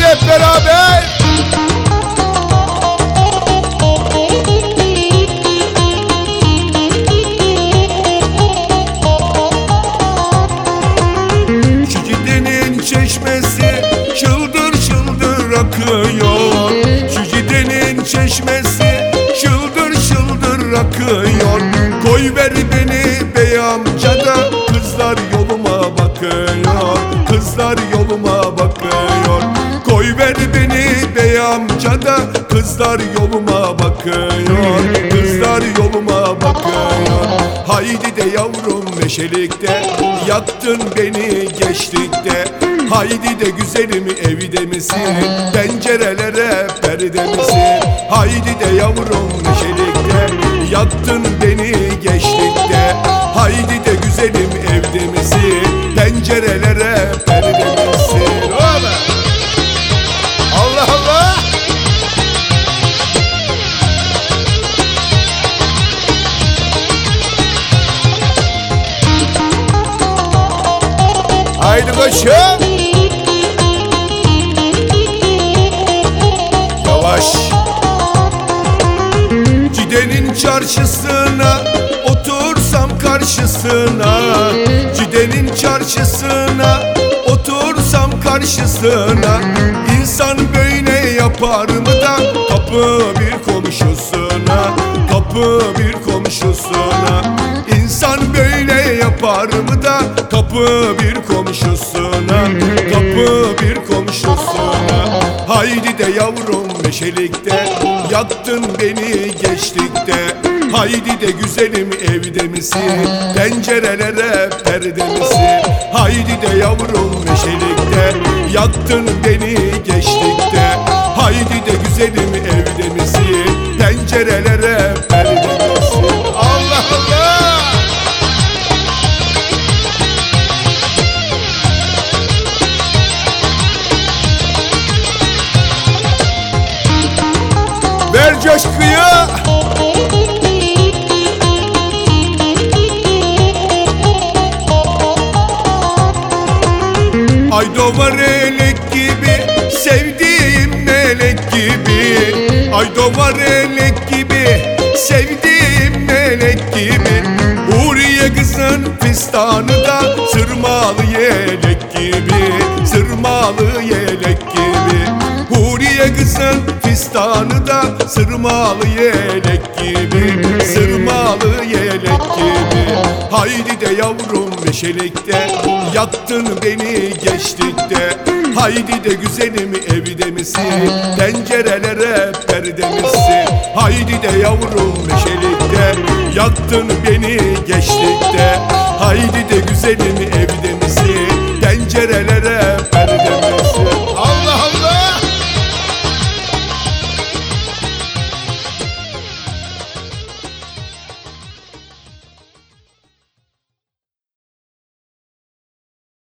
hep beraber. Şu çeşmesi çıldır çıldır akıyor. Şu gidenin çeşmesi çıldır çıldır akıyor. Koy ver beni bey amca da kızlar yoluma bakıyor. Kızlar yoluma bakıyor. Koy ver beni bey amca da kızlar yoluma bakıyor. Kızlar yoluma bakıyor. Haydi de yavrum neşelikte yaktın beni geçtikte. Haydi de güzelim evde misin? Pencerelere perde misin? Haydi de yavrum neşelikte yaktın beni geçtikte. Haydi de güzelim evde misin? Pencerelere perde misin? Allah Allah! Haydi koşun! Cidenin çarşısına otursam karşısına. Cidenin çarşısına otursam karşısına. İnsan böyle yapar mı da kapı bir komşusuna. Kapı bir komşusuna. İnsan böyle yapar mı da kapı bir komşusuna. Kapı bir komşusuna. Haydi de yavrum neşelikte yaktın beni geçtikte. Haydi de güzelim evde misin? Pencerelere perde misin? Haydi de yavrum neşelikte yaktın beni geçtikte. Haydi de güzelim evde misin? Pencerelere perde misin? Allah Allah! Ver coşkuyu! Ay doğar elek gibi, sevdiğim melek gibi. Ay doğar elek gibi, sevdiğim melek gibi. Huriye kızın fistanı da sırmalı yelek gibi. Sırmalı yelek gibi. Huriye kızın fistanı da sırmalı yelek gibi. Sırmalı yelek gibi. Haydi de yavrum neşelikte yaktın beni geçtikte. Haydi de güzelim evde misin? Pencerelere perde misin? Haydi de yavrum neşelikte yaktın beni geçtikte. Haydi de güzelim evde misin? Pencerelere